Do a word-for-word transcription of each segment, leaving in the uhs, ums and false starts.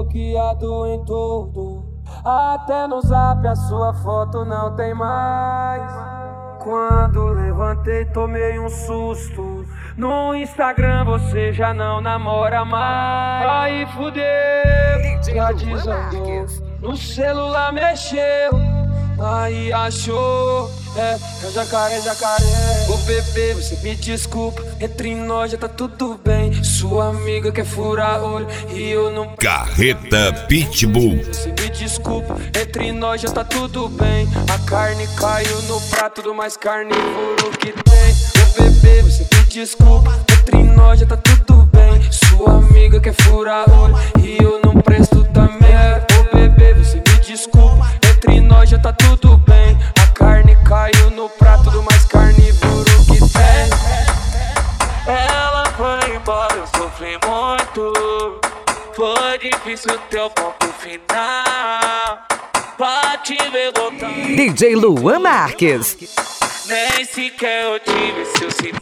bloqueado em tudo. Até no zap a sua foto não tem mais. Quando levantei tomei um susto. No Instagram você já não namora mais. Aí fudeu, já desandou. No celular mexeu, aí achou. É, é jacaré, jacaré. Ô bebê, você me desculpa. Entre nós já tá tudo bem. Sua amiga quer furar olho e eu não. Carreta Pitbull. Você me desculpa, entre nós já tá tudo bem. A carne caiu no prato do mais carnívoro que tem. Ô bebê, você me desculpa. Entre nós já tá tudo bem. Sua amiga quer furar olho e eu não presto também. Ô bebê, você me desculpa. Entre nós já tá tudo bem. A carne caiu no prato do mais carnívoro que tem. Ela foi embora, eu sofri muito. Foi difícil teu ponto final. Pra te ver voltar, D J Luan Marques. nem sequer eu tive seu sinal.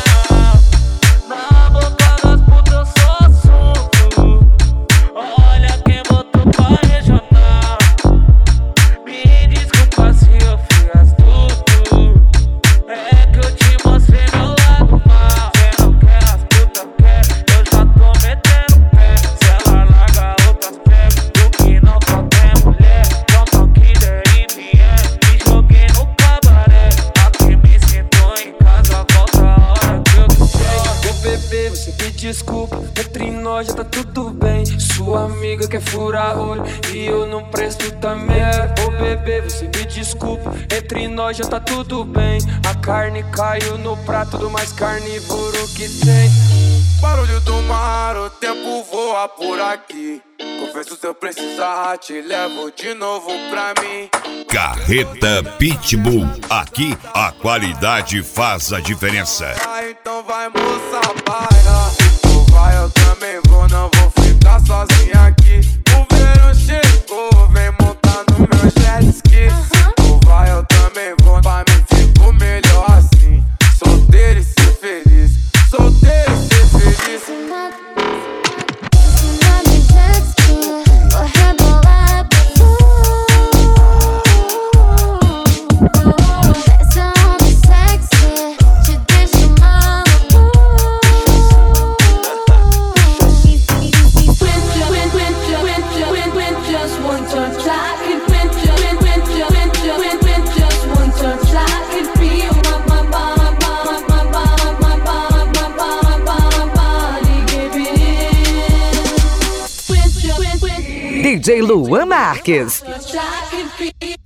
Na boca das putas eu sou assunto. Olha quem botou pra regional. Me desculpa se eu fui astuto. É que eu te mostrei meu lado mal. Cê não quer, as putas quer, eu já tô metendo pé. Se ela larga outras pega, do que não só tem mulher. Não toque der e vier, me joguei no cabaré. Aqui me sinto em casa, volta a hora que eu quiser. Ô bebê, você me desculpa. Entre nós já tá tudo bem. Sua amiga quer furar olho e eu não presto também. Ô bebê, você me desculpa. Entre nós já tá tudo bem. A carne caiu no prato do mais carnívoro que tem. Barulho do mar, o tempo voa por aqui. Confesso, se eu precisar, te levo de novo pra mim. Carreta Pitbull. Aqui a qualidade faz a diferença. Ah, então vai, moça, baila. Se tu vai, eu também vou, não vou ficar sozinha aqui. O verão chegou, vem montar no meu jet ski. Se tu vai, eu também vou, pra mim fico melhor assim. Solteiro e ser feliz, solteiro e ser feliz. D J Luan Marques. Já que